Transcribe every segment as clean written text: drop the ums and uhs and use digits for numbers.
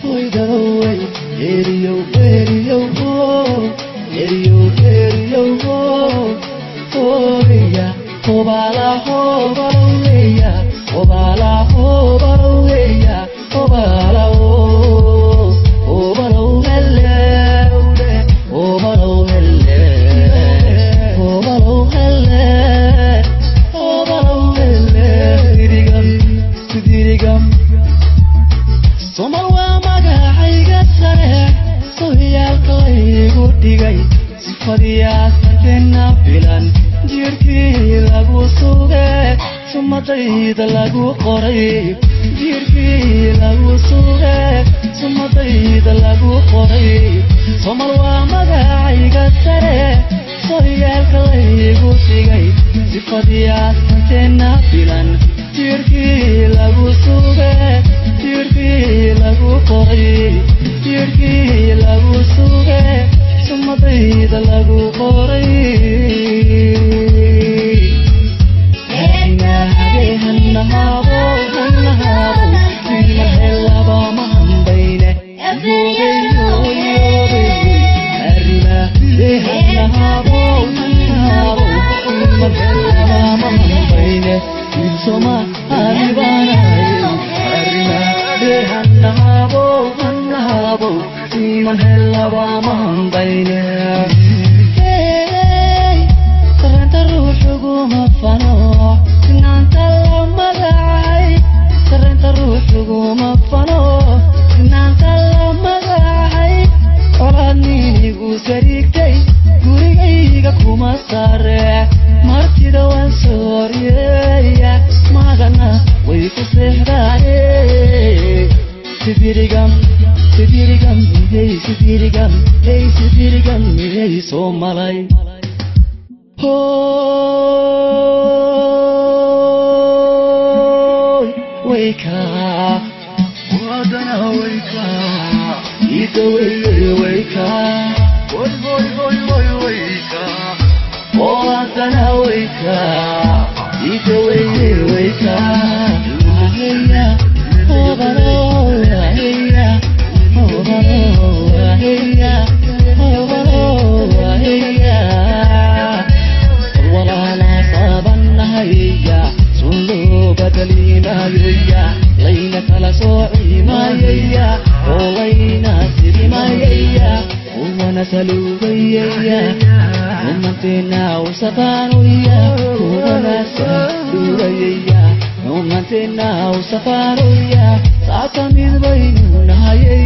hoy daraway eriyo eriyo eriyo eriyo hoya hobala hobala hobala hobala hobala hobala helle hobala helle hobala helle hobala helle dirigam Somalwa magacayga sare soyaalkaygu dhigay sifadiyaasantena filan jirkii lagu sugay sumadayda lagu qoray jirkii lagu sugay sumadayda lagu qoray Somalwa magacayga sare soyaalkaygu dhigay sifadiyaasantena filan jirkii lagu sugay jirkii lagu qoray jirkii lagu sugay sumadayda lagu qoray hanahabo tima helaba mahambayne yobeyo harima hanahabo tima helaba mahambayne soma alibana harima hanahabo tima helaba mahambayne saranta ruuxugu mafano sinanta la magacay saranta ruuxugu mafano sinanta la magacay oladniinigu sarigtay gurigayga kuma sare martida waan sooriyeya magana way ku seexdaane sidirigam hey Somalay hoy wayka wadana wayka ida wayka hoy wayka wadana wayka ida wayka heya hobalo heya hobalo heya hobalo heya wala la sabana heya sulu badalina heya layna kala so'ima heya olayna sirima heya wana salubayya umatina usafanu ya wana salubayya umatina usafanu ya sakamid baynuna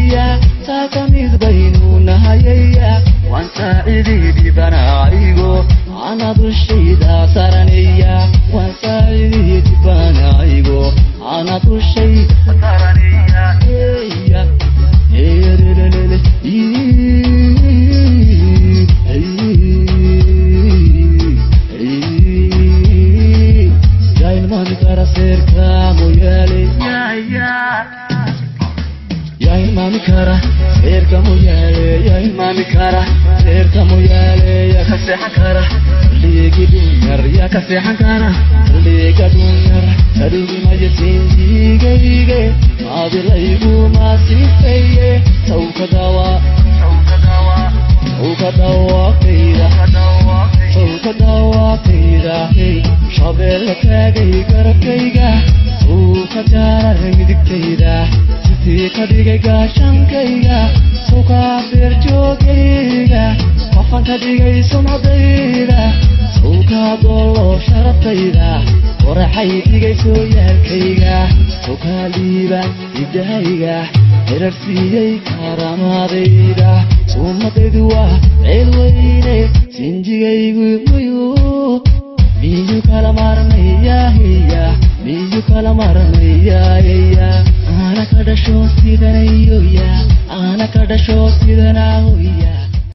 hayya wanta ididi banaigo ana dushida saraniya wanta ididi banaigo ana dushida saraniya heya herelele ya ilman kara serka moyale ya ilman kara serka moyale ya ilman kara serka moyale ya kasehan kara ligi dunyar ya kasehan kara liga dunyar sadugi majetin dige madiraygu masifeye sawkadawa kayda shabel tagay garabkayga suuka jaaray midigtayda sidii ka dhigay gaashankayga suuka firjoogayga qofan ka dhigay sumadayda suuka dolo sharaftayda qoraxay dhigay sooyaalkayga suuka liibaan idahayga herarsiiyey karamadayda sumadaydu waa ceel weyne sinjigaygu miyuu kala marmaya heya miyuu kala marmaya heya ana ka dhasho sidanayoya ana ka dhasho sidanahoya